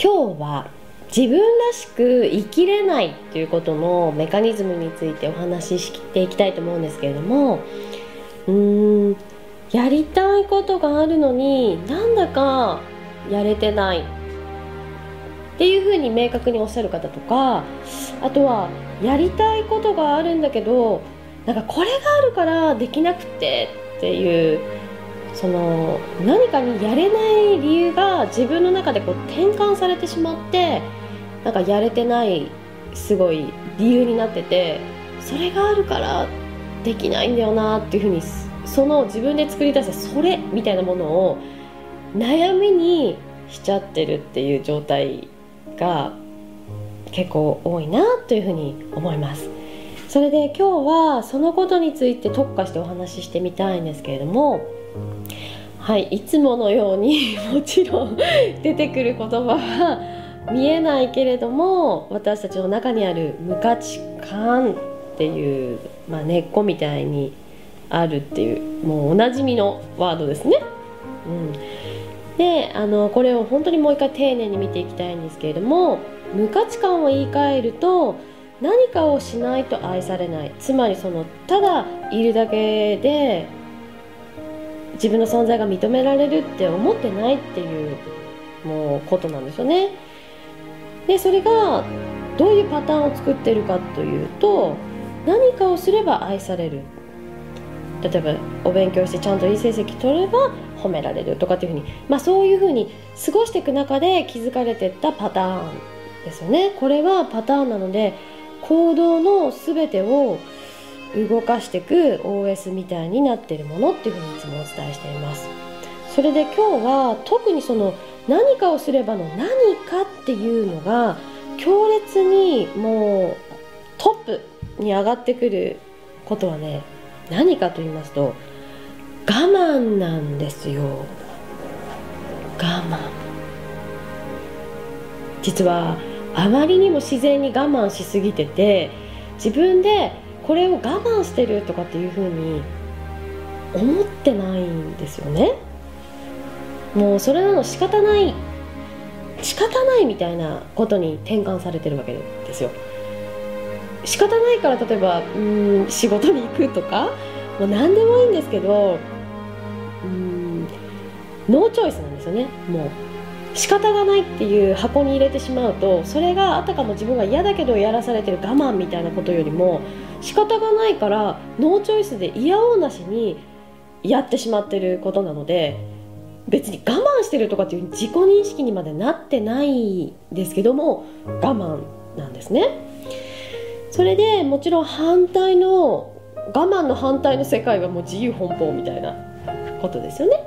今日は自分らしく生きれないっていうことのメカニズムについてお話ししていきたいと思うんですけれども、やりたいことがあるのになんだかやれてないっていうふうに明確におっしゃる方とか、あとはやりたいことがあるんだけどなんかこれがあるからできなくてっていう、その何かにやれない理由が自分の中でこう転換されてしまって、なんかやれてないすごい理由になってて、それがあるからできないんだよなっていうふうに、その自分で作り出したそれみたいなものを悩みにしちゃってるっていう状態が結構多いなというふうに思います。それで今日はそのことについて特化してお話ししてみたいんですけれども、はい、いつものようにもちろん出てくる言葉は見えないけれども、私たちの中にある無価値観っていう、根っこみたいにあるっていう、もうおなじみのワードですね。で、これを本当にもう一回丁寧に見ていきたいんですけれども、無価値観を言い換えると、何かをしないと愛されない、つまりただいるだけで自分の存在が認められるって思ってないっていうもうことなんですよね。でそれがどういうパターンを作ってるかというと、何かをすれば愛される、例えばお勉強してちゃんといい成績取れば褒められるとかっていうふうに、そういうふうに過ごしていく中で気づかれていったパターンですよね。これはパターンなので、行動の全てを動かしていく OS みたいになっているものっていうふうにいつもお伝えしています。それで今日は特に何かをすればの何かっていうのが強烈にもうトップに上がってくることはね、何かと言いますと我慢なんですよ。我慢。実はあまりにも自然に我慢しすぎてて、自分でこれを我慢してるとかっていう風に思ってないんですよね。もうそれなの仕方ないみたいなことに転換されてるわけですよ。仕方ないから、例えば仕事に行くとかもう何でもいいんですけど、ノーチョイスなんですよね。もう仕方がないっていう箱に入れてしまうと、それがあたかも自分が嫌だけどやらされてる我慢みたいなことよりも、仕方がないからノーチョイスで嫌おうなしにやってしまってることなので、別に我慢してるとかっていう自己認識にまでなってないですけども、我慢なんですね。それでもちろん我慢の反対の世界がもう自由奔放みたいなことですよね。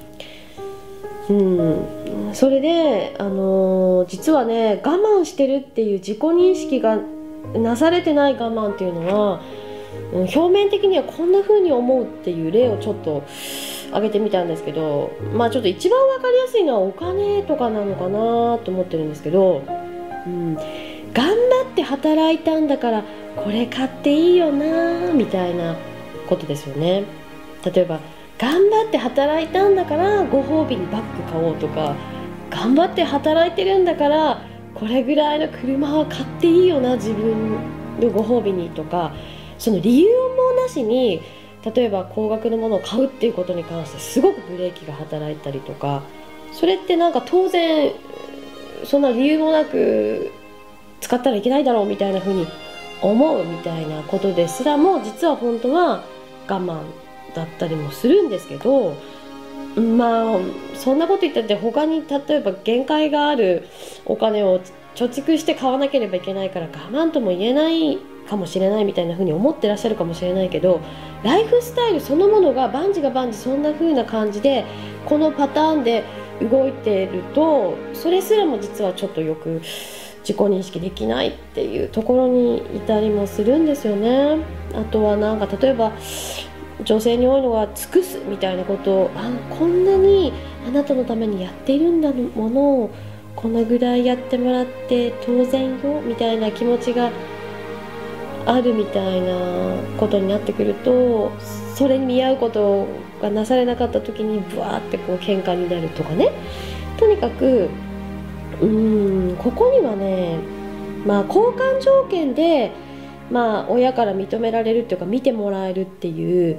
それで、実はね、我慢してるっていう自己認識がなされてない我慢っていうのは、表面的にはこんな風に思うっていう例をちょっと挙げてみたんですけど、ちょっと一番分かりやすいのはお金とかなのかなと思ってるんですけど、頑張って働いたんだからこれ買っていいよなみたいなことですよね。例えば頑張って働いたんだからご褒美にバッグ買おうとか、頑張って働いてるんだからこれぐらいの車は買っていいよな自分のご褒美にとか、その理由もなしに例えば高額のものを買うっていうことに関してすごくブレーキが働いたりとか、それってなんか当然そんな理由もなく使ったらいけないだろうみたいな風に思うみたいなことですらも、実は本当は我慢だったりもするんですけど、そんなこと言ったって他に例えば限界があるお金を貯蓄して買わなければいけないから我慢とも言えないかもしれないみたいな風に思ってらっしゃるかもしれないけど、ライフスタイルそのものが万事が万事そんな風な感じでこのパターンで動いていると、それすらも実はちょっとよく自己認識できないっていうところに至りもするんですよね。あとはなんか例えば女性に多いのが尽くすみたいなことを、こんなにあなたのためにやっているんだものをこのぐらいやってもらって当然よみたいな気持ちがあるみたいなことになってくると、それに見合うことがなされなかった時にブワーってこう喧嘩になるとかね。とにかくここにはね、交換条件で、親から認められるっていうか見てもらえるっていう、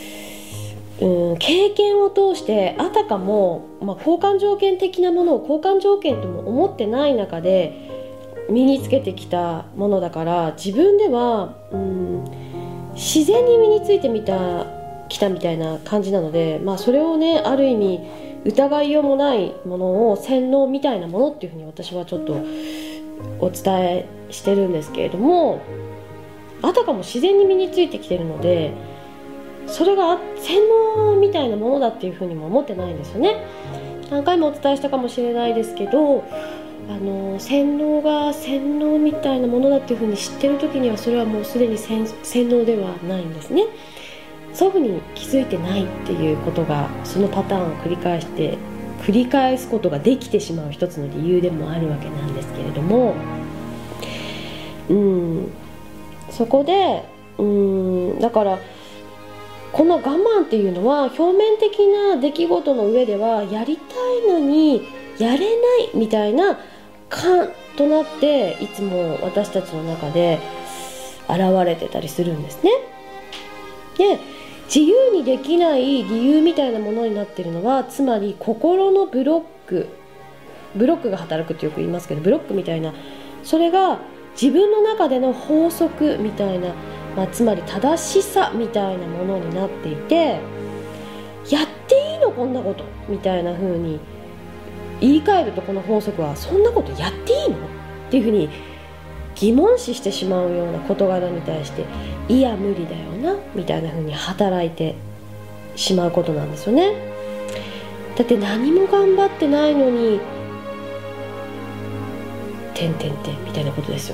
経験を通してあたかも、交換条件的なものを交換条件とも思ってない中で身につけてきたものだから、自分では、自然に身についてきたみたいな感じなので、それをね、ある意味疑いようもないものを洗脳みたいなものっていうふうに私はちょっとお伝えしてるんですけれども、あたかも自然に身についてきてるので、それが洗脳みたいなものだっていうふうにも思ってないんですよね。何回もお伝えしたかもしれないですけど、洗脳が洗脳みたいなものだっていうふうに知ってる時には、それはもうすでに洗脳ではないんですね。そういうふうに気づいてないっていうことが、そのパターンを繰り返すことができてしまう一つの理由でもあるわけなんですけれども、そこでだからこの我慢っていうのは、表面的な出来事の上ではやりたいのにやれないみたいな感となって、いつも私たちの中で現れてたりするんですね。で、自由にできない理由みたいなものになっているのは、つまり心のブロックが働くってよく言いますけど、ブロックみたいな、それが自分の中での法則みたいな、つまり正しさみたいなものになっていて、やっていいのこんなことみたいな風に言い換えると、この法則はそんなことやっていいのっていう風に疑問視してしまうような事柄に対して、いや無理だよなみたいな風に働いてしまうことなんですよね。だって何も頑張ってないのにみたいなことですよ。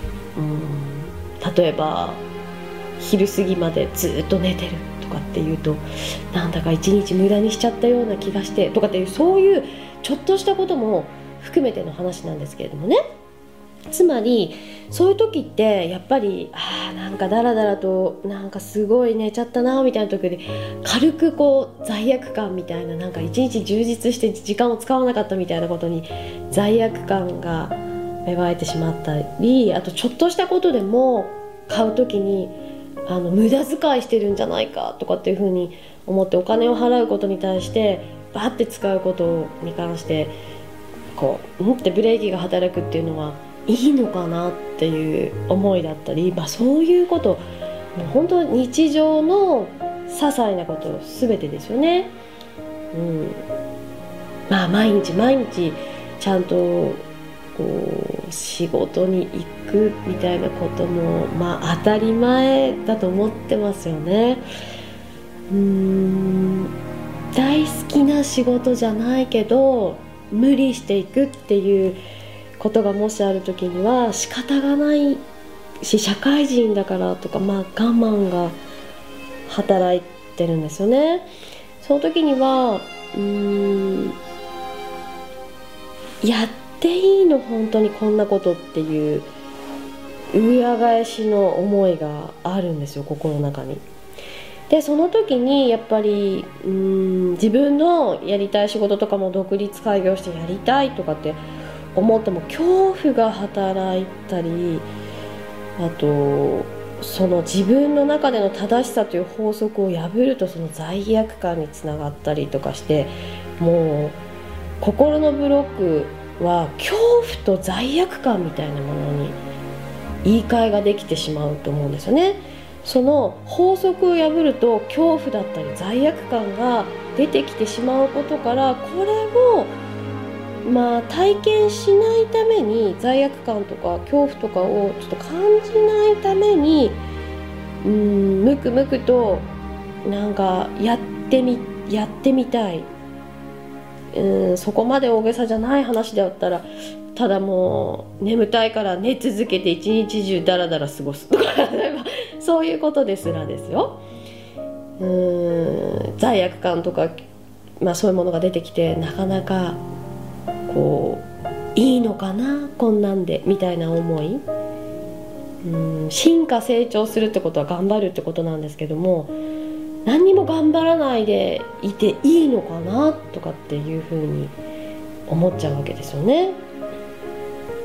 例えば昼過ぎまでずっと寝てるとかっていうと、なんだか一日無駄にしちゃったような気がしてとかっていう、そういうちょっとしたことも含めての話なんですけれどもね。つまりそういう時ってやっぱりなんかダラダラとなんかすごい寝ちゃったなみたいな時で、軽く罪悪感みたいな、なんか一日充実して時間を使わなかったみたいなことに罪悪感が芽生えてしまったり、あとちょっとしたことでも買う時に無駄遣いしてるんじゃないかとかっていう風に思って、お金を払うことに対してバーって使うことに関してってブレーキが働くっていうのはいいのかなっていう思いだったり、そういうこと、もう本当に日常の些細なこと全てですよね。毎日ちゃんと仕事に行くみたいなことも当たり前だと思ってますよね。大好きな仕事じゃないけど無理していくっていうことがもしある時には仕方がないし、社会人だからとか我慢が働いてるんですよね。その時にはやっていいの本当にこんなことっていう裏返しの思いがあるんですよ、心の中に。でその時にやっぱり自分のやりたい仕事とかも独立開業してやりたいとかって思っても恐怖が働いたり、あとその自分の中での正しさという法則を破ると、その罪悪感につながったりとかして、もう心のブロックは恐怖と罪悪感みたいなものに言い換えができてしまうと思うんですよね。その法則を破ると恐怖だったり罪悪感が出てきてしまうことから、これを体験しないために、罪悪感とか恐怖とかをちょっと感じないためにむくむくとなんかやってみたい、そこまで大げさじゃない話だったら、ただもう眠たいから寝続けて一日中ダラダラ過ごすとかそういうことですらですよ。罪悪感とか、そういうものが出てきて、なかなかいいのかなこんなんでみたいな思い、進化成長するってことは頑張るってことなんですけども、何にも頑張らないでいていいのかなとかっていうふうに思っちゃうわけですよね。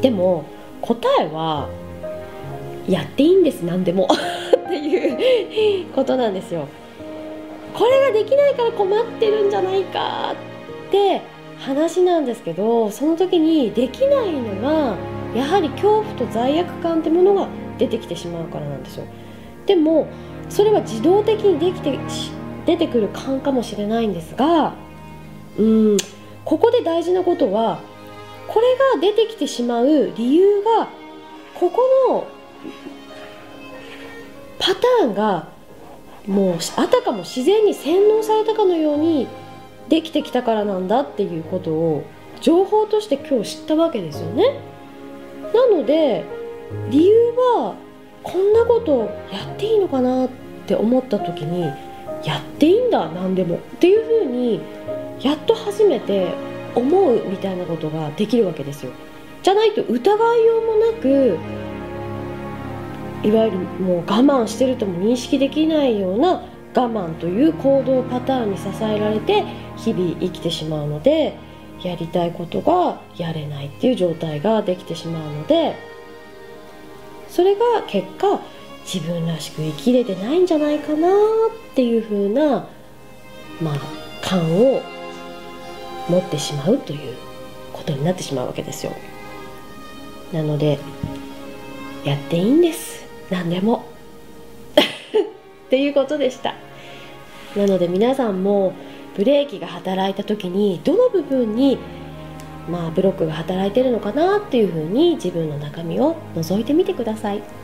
でも答えはやっていいんです、何でもっていうことなんですよ。これができないから困ってるんじゃないかって話なんですけど、その時にできないのはやはり恐怖と罪悪感ってものが出てきてしまうからなんですよ。でもそれは自動的に出てくる感かもしれないんですが、ここで大事なことは、これが出てきてしまう理由が、ここのパターンがもうあたかも自然に洗脳されたかのようにできてきたからなんだっていうことを情報として今日知ったわけですよね。なので理由は、こんなことやっていいのかなって思った時に、やっていいんだ何でもっていうふうにやっと初めて思うみたいなことができるわけですよ。じゃないと疑いようもなく、いわゆるもう我慢してるとも認識できないような我慢という行動パターンに支えられて日々生きてしまうので、やりたいことがやれないっていう状態ができてしまうので、それが結果自分らしく生きれてないんじゃないかなっていう風な感を持ってしまうということになってしまうわけですよ。なのでやっていいんです、何でもっていうことでした。なので皆さんもブレーキが働いた時にどの部分にブロックが働いてるのかなっていうふうに自分の中身を覗いてみてください。